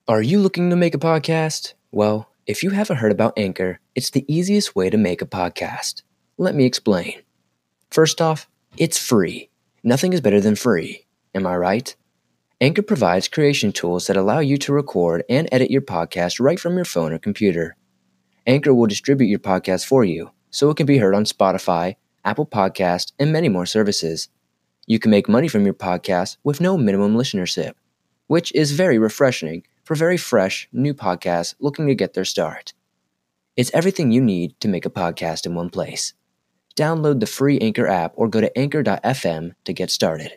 Are you looking to make a podcast? Well, if you haven't heard about Anchor, it's the easiest way to make a podcast. Let me explain. First off, it's free. Nothing is better than free. Am I right? Anchor provides creation tools that allow you to record and edit your podcast right from your phone or computer. Anchor will distribute your podcast for you, so it can be heard on Spotify, Apple Podcast, and many more services. You can make money from your podcast with no minimum listenership, which is very refreshing for very fresh, new podcasts looking to get their start. It's everything you need to make a podcast in one place. Download the free Anchor app or go to anchor.fm to get started.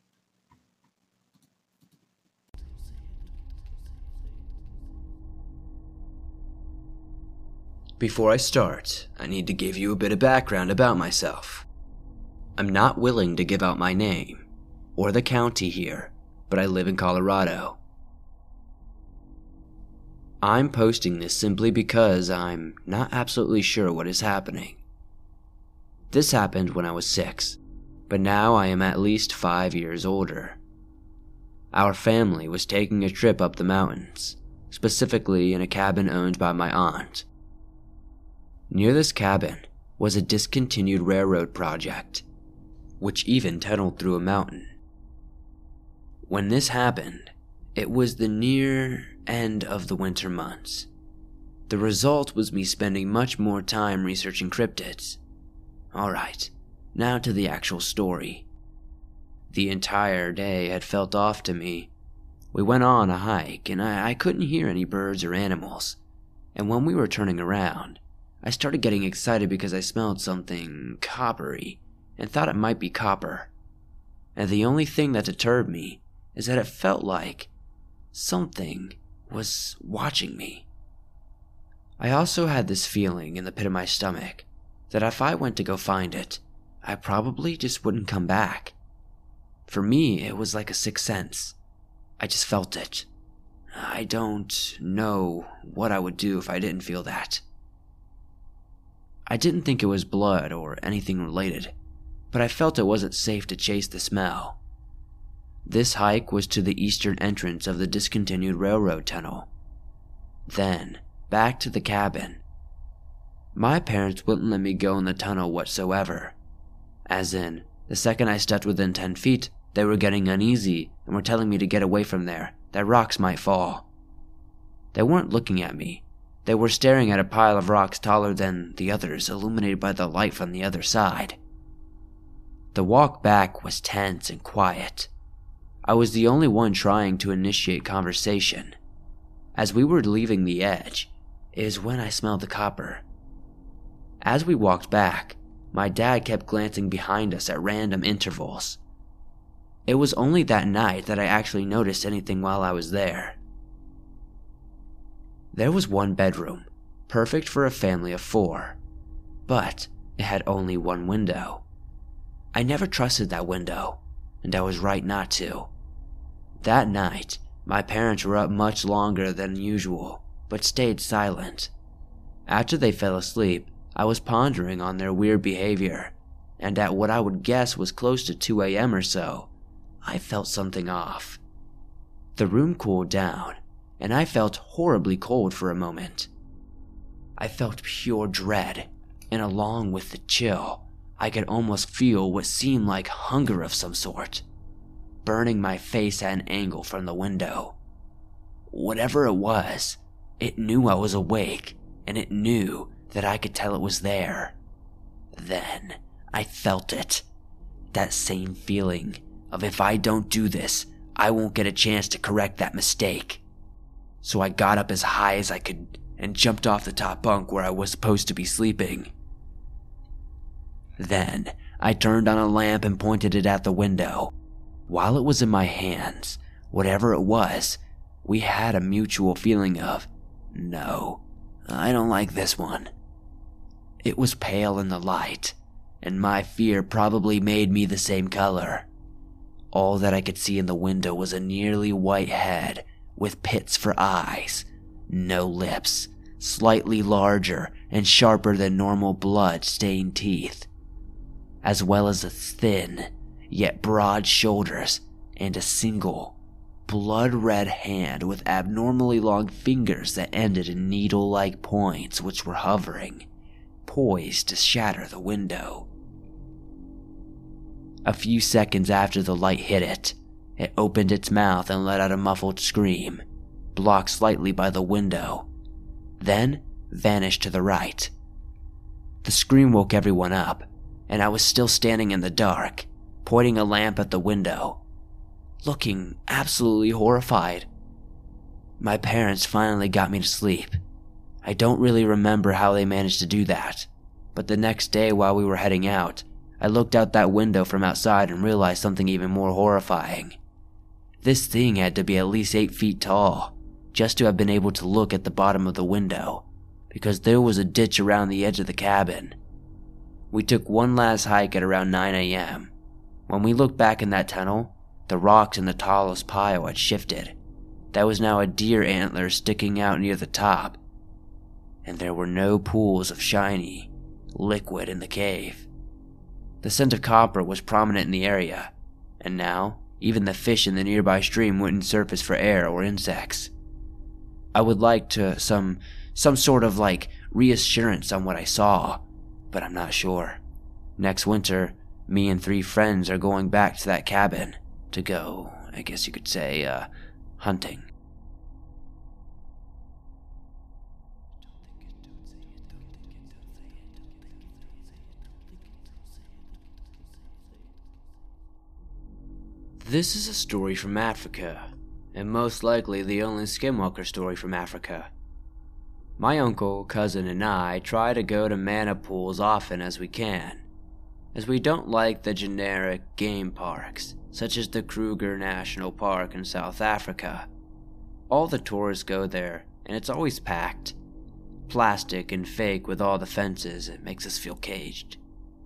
Before I start, I need to give you a bit of background about myself. I'm not willing to give out my name or the county here, but I live in Colorado. I'm posting this simply because I'm not absolutely sure what is happening. This happened when I was 6, but now I am at least 5 years older. Our family was taking a trip up the mountains, specifically in a cabin owned by my aunt. Near this cabin was a discontinued railroad project, which even tunneled through a mountain. When this happened, it was the near end of the winter months. The result was me spending much more time researching cryptids. Alright, now to the actual story. The entire day had felt off to me. We went on a hike and I couldn't hear any birds or animals. And when we were turning around, I started getting excited because I smelled something coppery and thought it might be copper. And the only thing that deterred me is that it felt like something was watching me. I also had this feeling in the pit of my stomach that if I went to go find it, I probably just wouldn't come back. For me, it was like a sixth sense. I just felt it. I don't know what I would do if I didn't feel that. I didn't think it was blood or anything related, but I felt it wasn't safe to chase the smell. This hike was to the eastern entrance of the discontinued railroad tunnel. Then, back to the cabin. My parents wouldn't let me go in the tunnel whatsoever. As in, the second I stepped within 10 feet, they were getting uneasy and were telling me to get away from there, that rocks might fall. They weren't looking at me. They were staring at a pile of rocks taller than the others, illuminated by the light from the other side. The walk back was tense and quiet. I was the only one trying to initiate conversation. As we were leaving the edge, is when I smelled the copper. As we walked back, my dad kept glancing behind us at random intervals. It was only that night that I actually noticed anything while I was there. There was one bedroom, perfect for a family of 4, but it had only one window. I never trusted that window, and I was right not to. That night, my parents were up much longer than usual, but stayed silent. After they fell asleep, I was pondering on their weird behavior, and at what I would guess was close to 2 a.m. or so, I felt something off. The room cooled down, and I felt horribly cold for a moment. I felt pure dread, and along with the chill, I could almost feel what seemed like hunger of some sort, burning my face at an angle from the window. Whatever it was, it knew I was awake, and it knew that I could tell it was there. Then, I felt it. That same feeling of if I don't do this, I won't get a chance to correct that mistake. So I got up as high as I could and jumped off the top bunk where I was supposed to be sleeping. Then, I turned on a lamp and pointed it at the window. While it was in my hands, whatever it was, we had a mutual feeling of, no, I don't like this one. It was pale in the light, and my fear probably made me the same color. All that I could see in the window was a nearly white head with pits for eyes, no lips, slightly larger and sharper than normal blood-stained teeth, as well as its thin, yet broad shoulders and a single, blood-red hand with abnormally long fingers that ended in needle-like points which were hovering, poised to shatter the window. A few seconds after the light hit it, it opened its mouth and let out a muffled scream, blocked slightly by the window, then vanished to the right. The scream woke everyone up, and I was still standing in the dark, pointing a lamp at the window, looking absolutely horrified. My parents finally got me to sleep. I don't really remember how they managed to do that, but the next day while we were heading out, I looked out that window from outside and realized something even more horrifying. This thing had to be at least 8 feet tall, just to have been able to look at the bottom of the window, because there was a ditch around the edge of the cabin. We took one last hike at around 9 a.m. When we looked back in that tunnel, the rocks in the tallest pile had shifted. There was now a deer antler sticking out near the top, and there were no pools of shiny liquid in the cave. The scent of copper was prominent in the area, and now even the fish in the nearby stream wouldn't surface for air or insects. I would like to some sort of reassurance on what I saw, but I'm not sure. Next winter, me and 3 friends are going back to that cabin to go, I guess you could say, hunting. This is a story from Africa, and most likely the only skinwalker story from Africa. My uncle, cousin, and I try to go to mana pools often as we can, as we don't like the generic game parks, such as the Kruger National Park in South Africa. All the tourists go there, and it's always packed. Plastic and fake with all the fences, it makes us feel caged.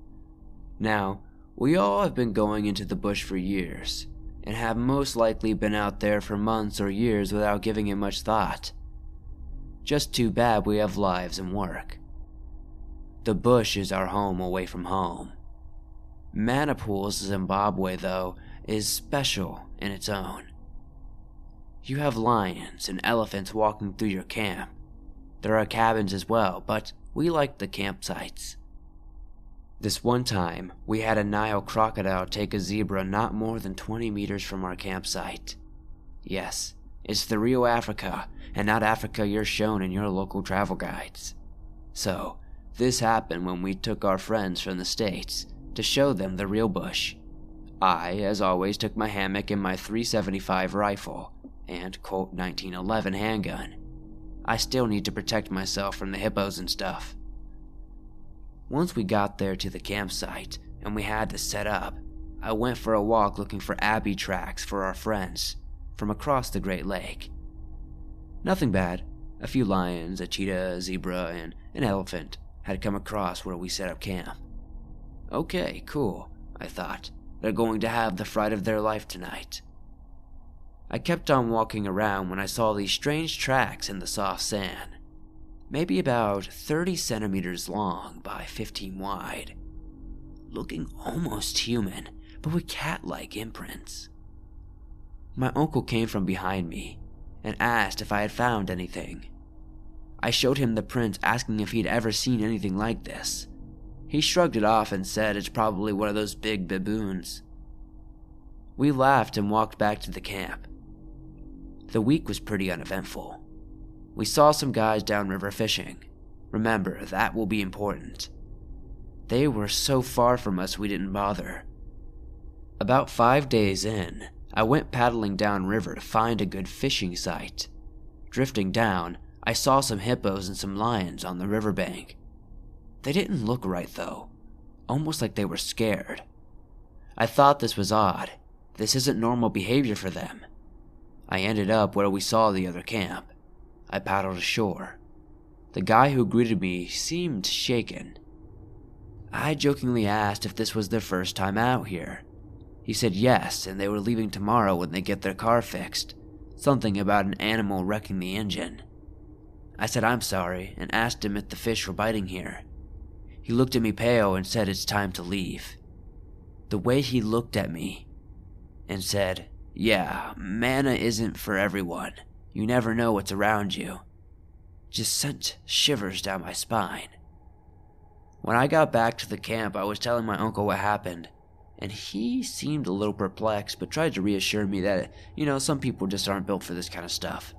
Now, we all have been going into the bush for years, and have most likely been out there for months or years without giving it much thought. Just too bad we have lives and work. The bush is our home away from home. Mana Pools, Zimbabwe, though, is special in its own. You have lions and elephants walking through your camp. There are cabins as well, but we like the campsites. This one time, we had a Nile crocodile take a zebra not more than 20 meters from our campsite. Yes, it's the real Africa, and not Africa you're shown in your local travel guides. So, this happened when we took our friends from the States to show them the real bush. I, as always, took my hammock and my .375 rifle and Colt 1911 handgun. I still need to protect myself from the hippos and stuff. Once we got there to the campsite and we had to set up, I went for a walk looking for Abbey tracks for our friends from across the Great Lake. Nothing bad. A few lions, a cheetah, a zebra, and an elephant had come across where we set up camp. Okay, cool, I thought. They're going to have the fright of their life tonight. I kept on walking around when I saw these strange tracks in the soft sand. Maybe about 30 centimeters long by 15 wide, looking almost human, but with cat-like imprints. My uncle came from behind me and asked if I had found anything. I showed him the prints, asking if he'd ever seen anything like this. He shrugged it off and said it's probably one of those big baboons. We laughed and walked back to the camp. The week was pretty uneventful. We saw some guys downriver fishing. Remember, that will be important. They were so far from us we didn't bother. About 5 days in, I went paddling downriver to find a good fishing site. Drifting down, I saw some hippos and some lions on the riverbank. They didn't look right though, almost like they were scared. I thought this was odd. This isn't normal behavior for them. I ended up where we saw the other camp. I paddled ashore. The guy who greeted me seemed shaken. I jokingly asked if this was their first time out here. He said yes, and they were leaving tomorrow when they get their car fixed. Something about an animal wrecking the engine. I said I'm sorry and asked him if the fish were biting here. He looked at me pale and said it's time to leave. The way he looked at me and said, Yeah, mana isn't for everyone. You never know what's around you. Just sent shivers down my spine. When I got back to the camp, I was telling my uncle what happened, and he seemed a little perplexed, but tried to reassure me that, some people just aren't built for this kind of stuff.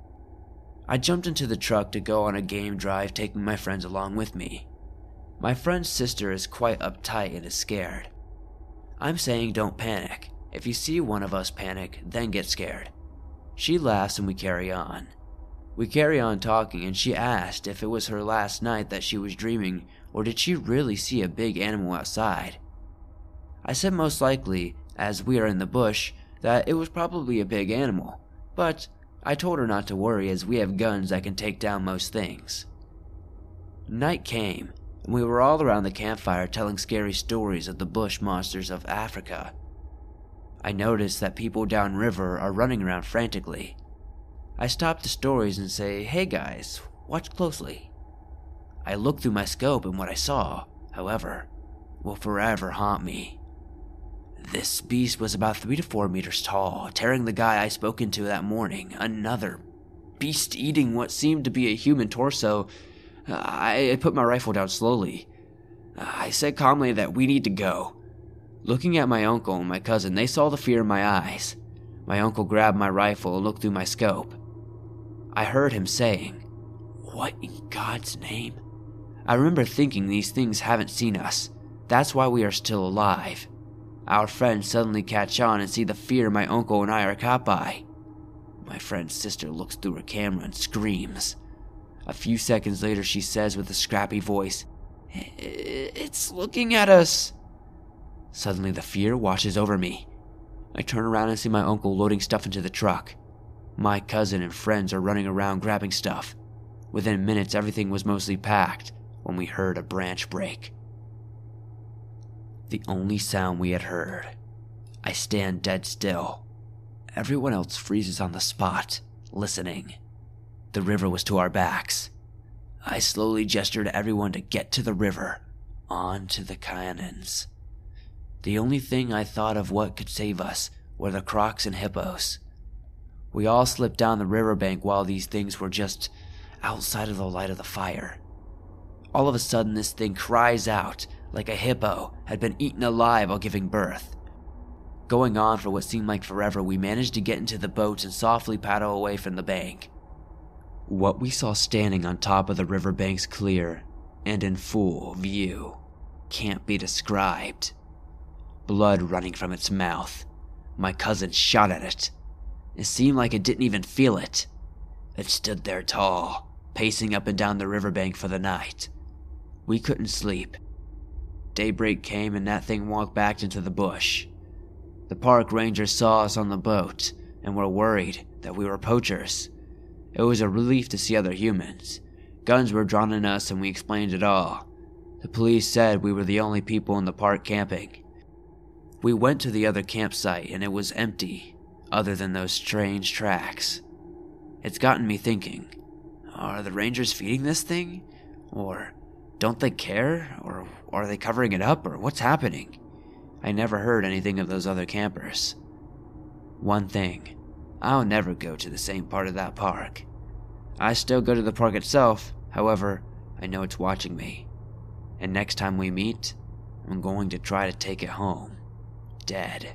I jumped into the truck to go on a game drive, taking my friends along with me. My friend's sister is quite uptight and is scared. I'm saying don't panic. If you see one of us panic, then get scared. She laughs and we carry on. We carry on talking, and she asked if it was her last night that she was dreaming, or did she really see a big animal outside. I said most likely, as we are in the bush, that it was probably a big animal, but I told her not to worry as we have guns that can take down most things. Night came, and we were all around the campfire telling scary stories of the bush monsters of Africa. I noticed that people downriver are running around frantically. I stop the stories and say, "Hey guys, watch closely." I look through my scope and what I saw, however, will forever haunt me. This beast was about 3 to 4 meters tall, tearing the guy I spoke to that morning. Another beast eating what seemed to be a human torso. I put my rifle down slowly. I said calmly that we need to go. Looking at my uncle and my cousin, they saw the fear in my eyes. My uncle grabbed my rifle and looked through my scope. I heard him saying, "What in God's name?" I remember thinking these things haven't seen us. That's why we are still alive. Our friends suddenly catch on and see the fear my uncle and I are caught by. My friend's sister looks through her camera and screams. A few seconds later she says with a scrappy voice, "It's looking at us." Suddenly the fear washes over me. I turn around and see my uncle loading stuff into the truck. My cousin and friends are running around grabbing stuff. Within minutes everything was mostly packed when we heard a branch break. The only sound we had heard. I stand dead still. Everyone else freezes on the spot, listening. The river was to our backs. I slowly gestured to everyone to get to the river, onto the canyons. The only thing I thought of what could save us were the crocs and hippos. We all slipped down the riverbank while these things were just outside of the light of the fire. All of a sudden this thing cries out like a hippo had been eaten alive while giving birth. Going on for what seemed like forever, we managed to get into the boats and softly paddle away from the bank. What we saw standing on top of the riverbank's clear and in full view can't be described. Blood running from its mouth. My cousin shot at it. It seemed like it didn't even feel it. It stood there tall, pacing up and down the riverbank for the night. We couldn't sleep. Daybreak came and that thing walked back into the bush. The park rangers saw us on the boat and were worried that we were poachers. It was a relief to see other humans. Guns were drawn on us and we explained it all. The police said we were the only people in the park camping. We went to the other campsite and it was empty, other than those strange tracks. It's gotten me thinking, are the rangers feeding this thing? Or don't they care? Or are they covering it up? Or what's happening? I never heard anything of those other campers. One thing, I'll never go to the same part of that park. I still go to the park itself, however, I know it's watching me. And next time we meet, I'm going to try to take it home. Dead.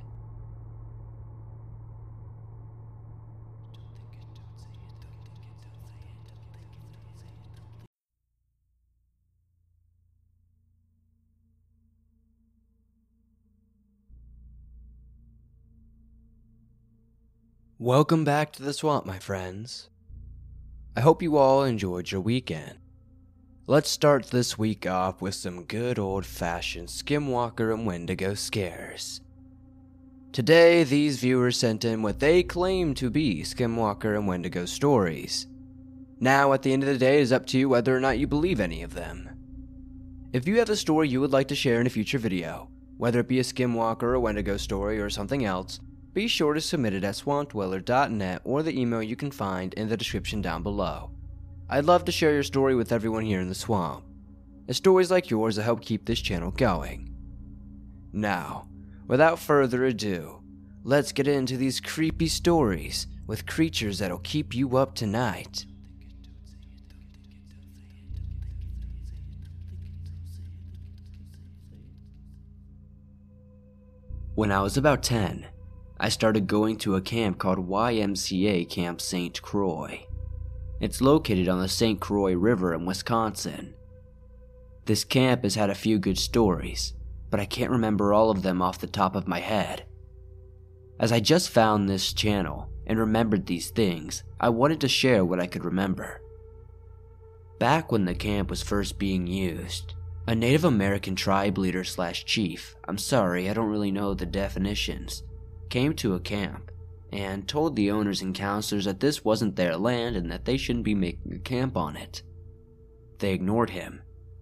Welcome back to the swamp, my friends. I hope you all enjoyed your weekend. Let's start this week off with some good old-fashioned Skinwalker and Wendigo scares. Today, these viewers sent in what they claim to be Skinwalker and Wendigo stories. Now, at the end of the day, it is up to you whether or not you believe any of them. If you have a story you would like to share in a future video, whether it be a Skinwalker or Wendigo story or something else, be sure to submit it at swampdweller.net or the email you can find in the description down below. I'd love to share your story with everyone here in the swamp. It's stories like yours that help keep this channel going. Now, without further ado, let's get into these creepy stories with creatures that'll keep you up tonight. When I was about 10, I started going to a camp called YMCA Camp St. Croix. It's located on the St. Croix River in Wisconsin. This camp has had a few good stories, but I can't remember all of them off the top of my head. As I just found this channel and remembered these things, I wanted to share what I could remember. Back when the camp was first being used, a Native American tribe leader / chief, I'm sorry, I don't really know the definitions, came to a camp and told the owners and counselors that this wasn't their land and that they shouldn't be making a camp on it. They ignored him.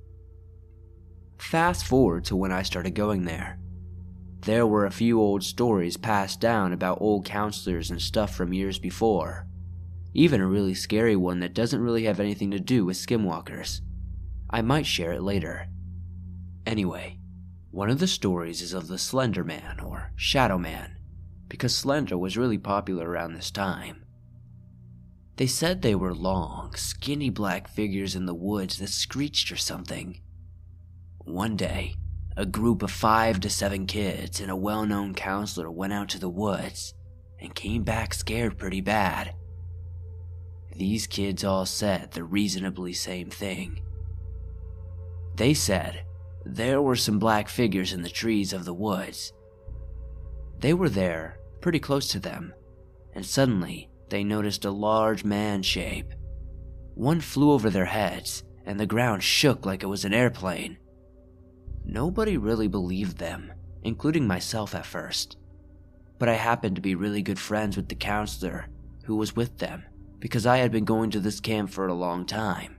Fast forward to when I started going there. There were a few old stories passed down about old counselors and stuff from years before. Even a really scary one that doesn't really have anything to do with skinwalkers. I might share it later. Anyway, one of the stories is of the Slender Man or Shadow Man, because Slender was really popular around this time. They said they were long, skinny black figures in the woods that screeched or something. One day, a group of 5 to 7 kids and a well-known counselor went out to the woods and came back scared pretty bad. These kids all said the reasonably same thing. They said there were some black figures in the trees of the woods. They were there, pretty close to them, and suddenly they noticed a large man shape. One flew over their heads, and the ground shook like it was an airplane. Nobody really believed them, including myself at first. But I happened to be really good friends with the counselor who was with them because I had been going to this camp for a long time.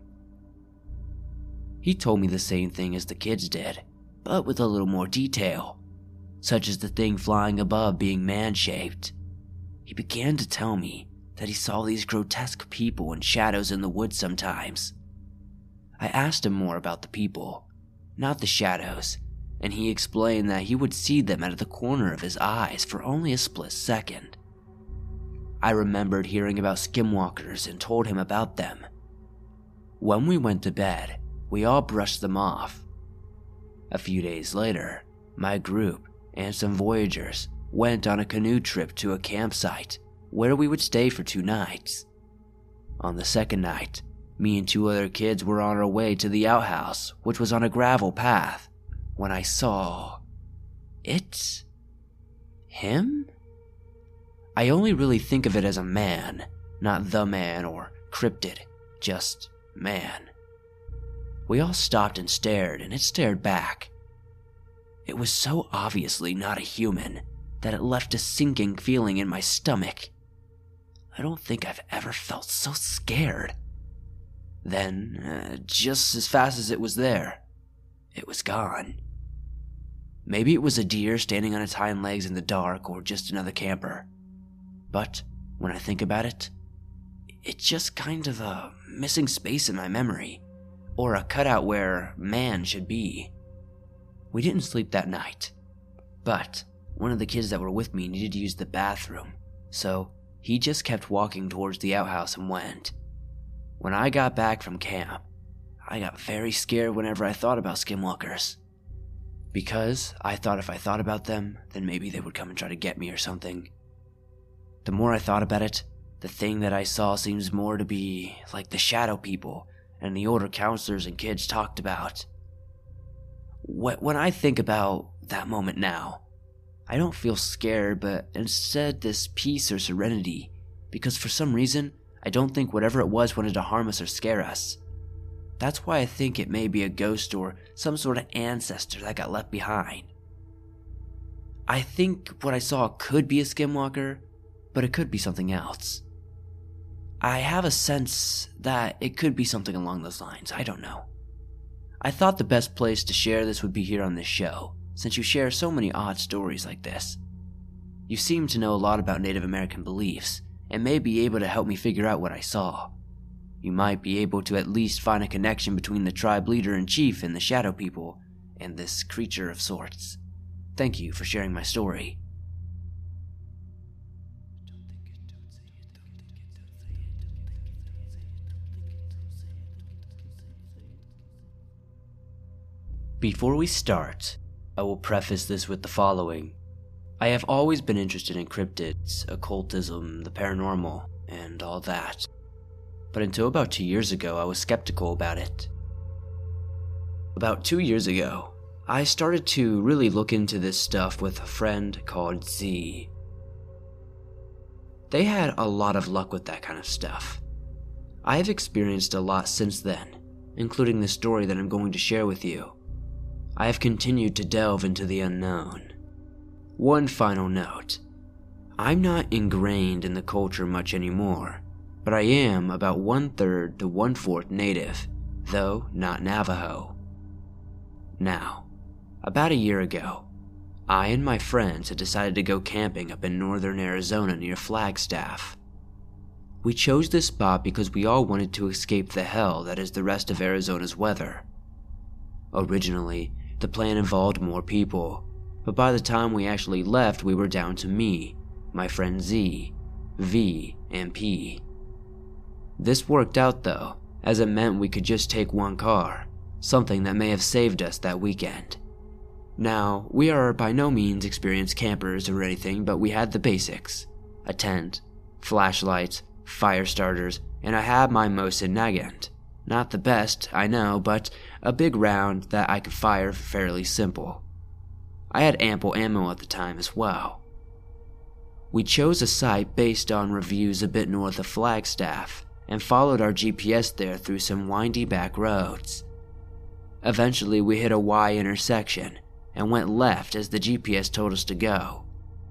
He told me the same thing as the kids did, but with a little more detail, such as the thing flying above being man-shaped. He began to tell me that he saw these grotesque people and shadows in the woods sometimes. I asked him more about the people, not the shadows, and he explained that he would see them out of the corner of his eyes for only a split second. I remembered hearing about skinwalkers and told him about them. When we went to bed, we all brushed them off. A few days later, my group and some voyagers went on a canoe trip to a campsite where we would stay for 2 nights. On the second night, me and 2 other kids were on our way to the outhouse, which was on a gravel path, when I saw it. Him? I only really think of it as a man, not the man or cryptid, just man. We all stopped and stared, and it stared back. It was so obviously not a human that it left a sinking feeling in my stomach. I don't think I've ever felt so scared. Then, just as fast as it was there, it was gone. Maybe it was a deer standing on its hind legs in the dark or just another camper. But when I think about it, it's just kind of a missing space in my memory, or a cutout where man should be. We didn't sleep that night, but one of the kids that were with me needed to use the bathroom, so he just kept walking towards the outhouse and went. When I got back from camp, I got very scared whenever I thought about skinwalkers, because I thought if I thought about them, then maybe they would come and try to get me or something. The more I thought about it, the thing that I saw seems more to be like the shadow people and the older counselors and kids talked about. When I think about that moment now, I don't feel scared, but instead this peace or serenity, because for some reason, I don't think whatever it was wanted to harm us or scare us. That's why I think it may be a ghost or some sort of ancestor that got left behind. I think what I saw could be a skinwalker, but it could be something else. I have a sense that it could be something along those lines, I don't know. I thought the best place to share this would be here on this show, since you share so many odd stories like this. You seem to know a lot about Native American beliefs, and may be able to help me figure out what I saw. You might be able to at least find a connection between the tribe leader and chief and the shadow people, and this creature of sorts. Thank you for sharing my story. Before we start, I will preface this with the following. I have always been interested in cryptids, occultism, the paranormal, and all that. But until about 2 years ago, I was skeptical about it. About 2 years ago, I started to really look into this stuff with a friend called Z. They had a lot of luck with that kind of stuff. I have experienced a lot since then, including the story that I'm going to share with you. I have continued to delve into the unknown. One final note. I'm not ingrained in the culture much anymore, but I am about 1/3 to 1/4 native, though not Navajo. Now, about a year ago, I and my friends had decided to go camping up in northern Arizona near Flagstaff. We chose this spot because we all wanted to escape the hell that is the rest of Arizona's weather. Originally, the plan involved more people, but by the time we actually left, we were down to me, my friend Z, V, and P. This worked out though, as it meant we could just take one car, something that may have saved us that weekend. Now, we are by no means experienced campers or anything, but we had the basics. A tent, flashlights, fire starters, and I had my Mosin Nagant. Not the best, I know, but a big round that I could fire fairly simple. I had ample ammo at the time as well. We chose a site based on reviews a bit north of Flagstaff, and followed our GPS there through some windy back roads. Eventually we hit a Y intersection, and went left as the GPS told us to go.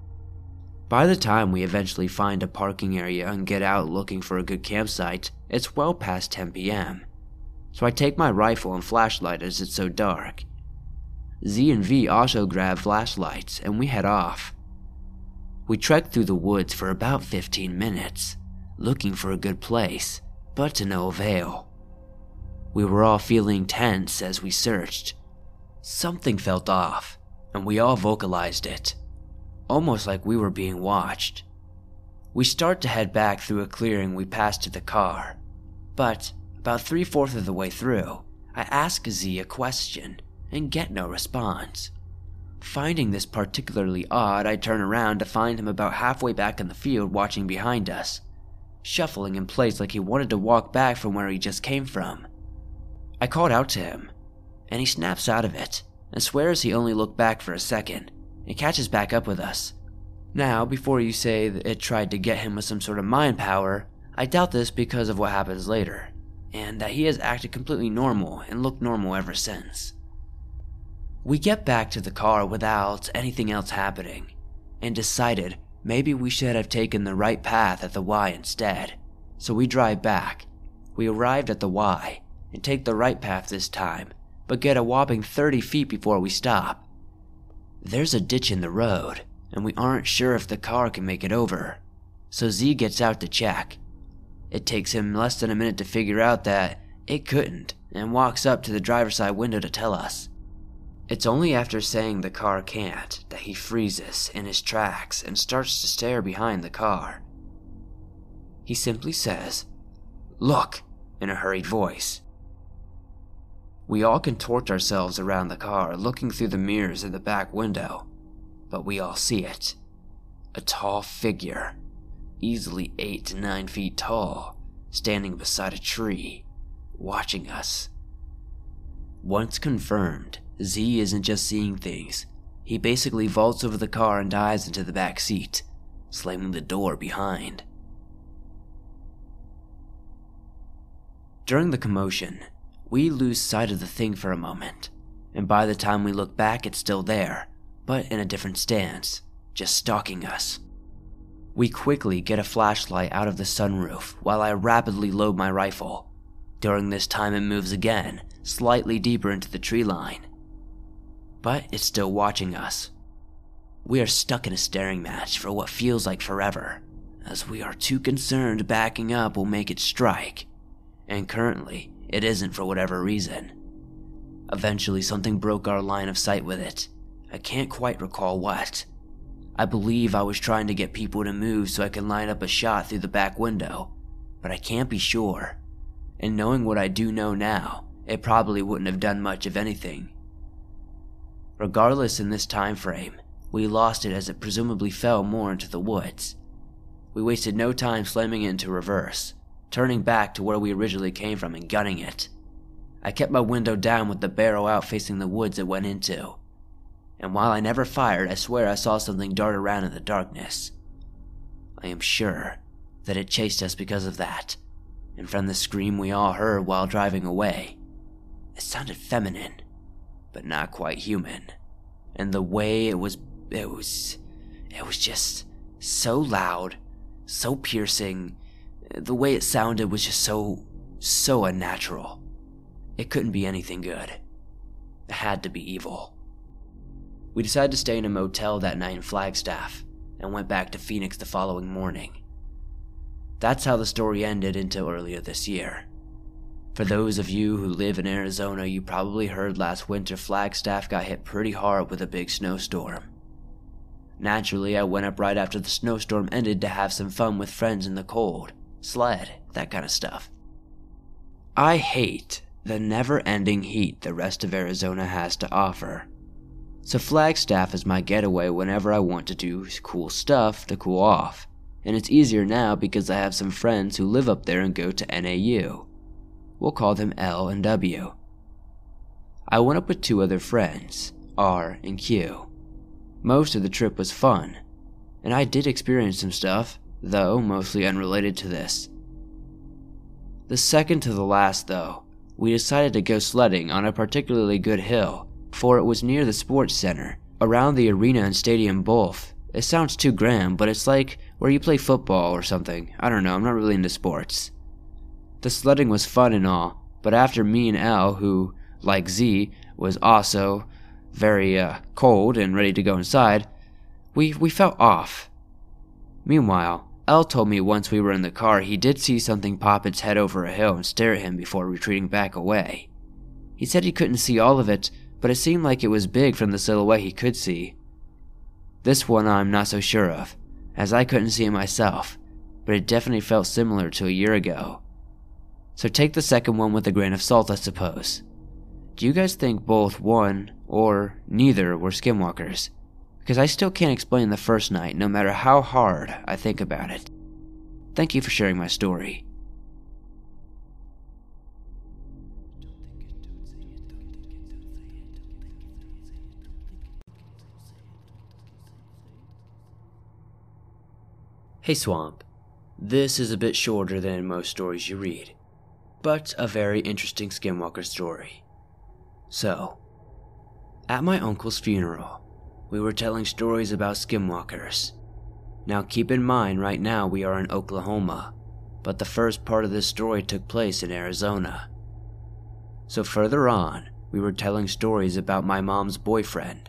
By the time we eventually find a parking area and get out looking for a good campsite, it's well past 10 p.m. So I take my rifle and flashlight as it's so dark. Z and V also grab flashlights and we head off. We trek through the woods for about 15 minutes, looking for a good place, but to no avail. We were all feeling tense as we searched. Something felt off, and we all vocalized it, almost like we were being watched. We start to head back through a clearing we passed to the car, but about 3/4 of the way through, I ask Z a question and get no response. Finding this particularly odd, I turn around to find him about halfway back in the field watching behind us, shuffling in place like he wanted to walk back from where he just came from. I called out to him, and he snaps out of it and swears he only looked back for a second and catches back up with us. Now, before you say that it tried to get him with some sort of mind power, I doubt this because of what happens later, and that he has acted completely normal and looked normal ever since. We get back to the car without anything else happening, and decided maybe we should have taken the right path at the Y instead, so we drive back. We arrived at the Y, and take the right path this time, but get a whopping 30 feet before we stop. There's a ditch in the road, and we aren't sure if the car can make it over, so Z gets out to check. It takes him less than a minute to figure out that it couldn't, and walks up to the driver's side window to tell us. It's only after saying the car can't that he freezes in his tracks and starts to stare behind the car. He simply says, "Look," in a hurried voice. We all contort ourselves around the car, looking through the mirrors in the back window, but we all see it. A tall figure, easily 8 to 9 feet tall, standing beside a tree, watching us. Once confirmed, Z isn't just seeing things. He basically vaults over the car and dives into the back seat, slamming the door behind. During the commotion, we lose sight of the thing for a moment, and by the time we look back it's still there, but in a different stance, just stalking us. We quickly get a flashlight out of the sunroof while I rapidly load my rifle. During this time it moves again, slightly deeper into the tree line. But it's still watching us. We are stuck in a staring match for what feels like forever, as we are too concerned backing up will make it strike, and currently it isn't for whatever reason. Eventually something broke our line of sight with it. I can't quite recall what. I believe I was trying to get people to move so I could line up a shot through the back window, but I can't be sure. And knowing what I do know now, it probably wouldn't have done much of anything. Regardless, in this time frame, we lost it as it presumably fell more into the woods. We wasted no time slamming it into reverse, turning back to where we originally came from and gunning it. I kept my window down with the barrel out facing the woods it went into. And while I never fired, I swear I saw something dart around in the darkness. I am sure that it chased us because of that, and from the scream we all heard while driving away, it sounded feminine, but not quite human. And the way it was just so loud, so piercing. The way it sounded was just so unnatural. It couldn't be anything good. It had to be evil. We decided to stay in a motel that night in Flagstaff, and went back to Phoenix the following morning. That's how the story ended until earlier this year. For those of you who live in Arizona, you probably heard last winter Flagstaff got hit pretty hard with a big snowstorm. Naturally, I went up right after the snowstorm ended to have some fun with friends in the cold, sled, that kind of stuff. I hate the never-ending heat the rest of Arizona has to offer. So Flagstaff is my getaway whenever I want to do cool stuff to cool off, and it's easier now because I have some friends who live up there and go to NAU. We'll call them L and W. I went up with 2 other friends, R and Q. Most of the trip was fun, and I did experience some stuff, though mostly unrelated to this. The second to the last, though, we decided to go sledding on a particularly good hill, for it was near the sports center, around the arena and stadium both. It sounds too grand, but it's like where you play football or something. I don't know, I'm not really into sports. The sledding was fun and all, but after me and L, who, like Z, was also very cold and ready to go inside, we felt off. Meanwhile, L told me once we were in the car he did see something pop its head over a hill and stare at him before retreating back away. He said he couldn't see all of it, but it seemed like it was big from the silhouette he could see. This one I'm not so sure of, as I couldn't see it myself, but it definitely felt similar to a year ago. So take the second one with a grain of salt, I suppose. Do you guys think both one or neither were skinwalkers? Because I still can't explain the first night, no matter how hard I think about it. Thank you for sharing my story. Hey Swamp, this is a bit shorter than most stories you read, but a very interesting skinwalker story. So, at my uncle's funeral, we were telling stories about skinwalkers. Now keep in mind right now we are in Oklahoma, but the first part of this story took place in Arizona. So further on, we were telling stories about my mom's boyfriend.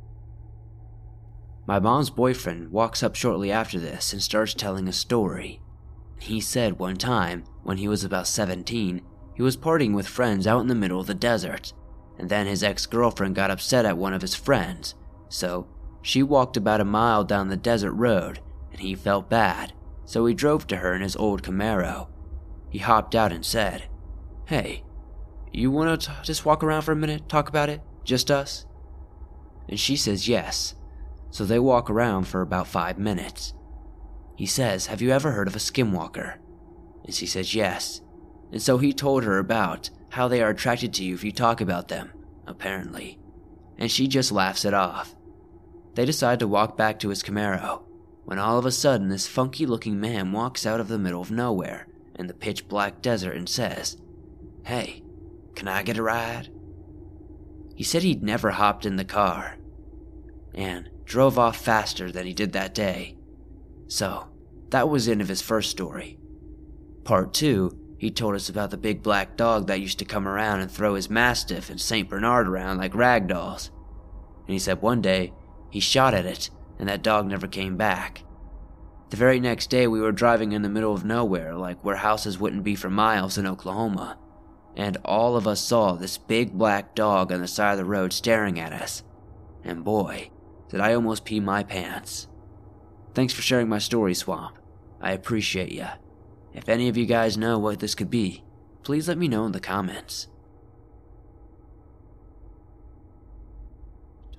My mom's boyfriend walks up shortly after this and starts telling a story. He said one time, when he was about 17, he was partying with friends out in the middle of the desert, and then his ex-girlfriend got upset at one of his friends, so she walked about a mile down the desert road, and he felt bad, so he drove to her in his old Camaro. He hopped out and said, "Hey, you wanna just walk around for a minute, talk about it, just us?" And she says yes. So they walk around for about 5 minutes. He says, "Have you ever heard of a skinwalker?" And she says yes. And so he told her about how they are attracted to you if you talk about them, apparently. And she just laughs it off. They decide to walk back to his Camaro, when all of a sudden this funky looking man walks out of the middle of nowhere in the pitch black desert and says, "Hey, can I get a ride?" He said he'd never hopped in the car, and drove off faster than he did that day. So, that was the end of his first story. Part 2, he told us about the big black dog that used to come around and throw his Mastiff and St. Bernard around like rag dolls. And he said one day, he shot at it, and that dog never came back. The very next day we were driving in the middle of nowhere, like where houses wouldn't be for miles in Oklahoma, and all of us saw this big black dog on the side of the road staring at us. And boy, did I almost pee my pants. Thanks for sharing my story, Swamp. I appreciate ya. If any of you guys know what this could be, please let me know in the comments.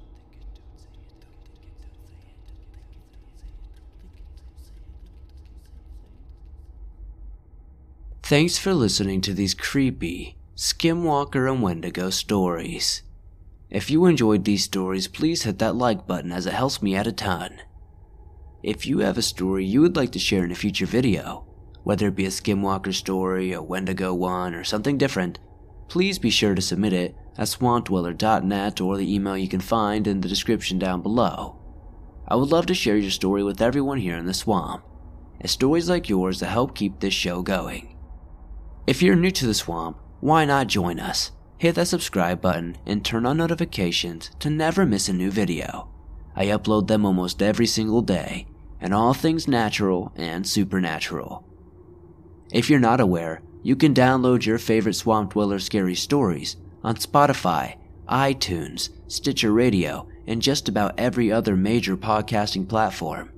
Thanks for listening to these creepy Skinwalker and Wendigo stories. If you enjoyed these stories, please hit that like button as it helps me out a ton. If you have a story you would like to share in a future video, whether it be a Skinwalker story, a Wendigo one, or something different, please be sure to submit it at swampdweller.net or the email you can find in the description down below. I would love to share your story with everyone here in the swamp. It's stories like yours that help keep this show going. If you're new to the swamp, why not join us? Hit that subscribe button and turn on notifications to never miss a new video. I upload them almost every single day, and all things natural and supernatural. If you're not aware, you can download your favorite Swamp Dweller scary stories on Spotify, iTunes, Stitcher Radio, and just about every other major podcasting platform.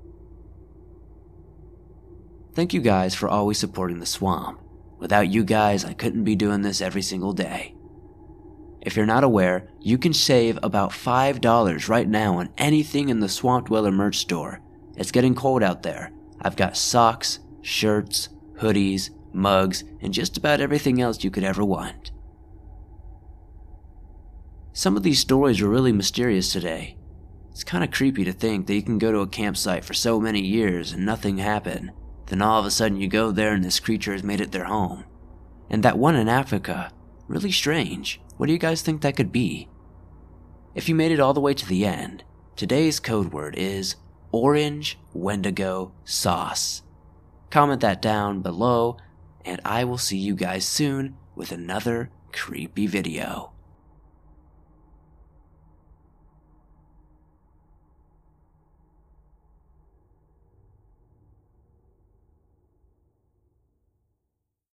Thank you guys for always supporting the swamp. Without you guys, I couldn't be doing this every single day. If you're not aware, you can save about $5 right now on anything in the Swamp Dweller merch store. It's getting cold out there. I've got socks, shirts, hoodies, mugs, and just about everything else you could ever want. Some of these stories were really mysterious today. It's kind of creepy to think that you can go to a campsite for so many years and nothing happen. Then all of a sudden you go there and this creature has made it their home. And that one in Africa, really strange. What do you guys think that could be? If you made it all the way to the end, today's code word is Orange Wendigo Sauce. Comment that down below, and I will see you guys soon with another creepy video.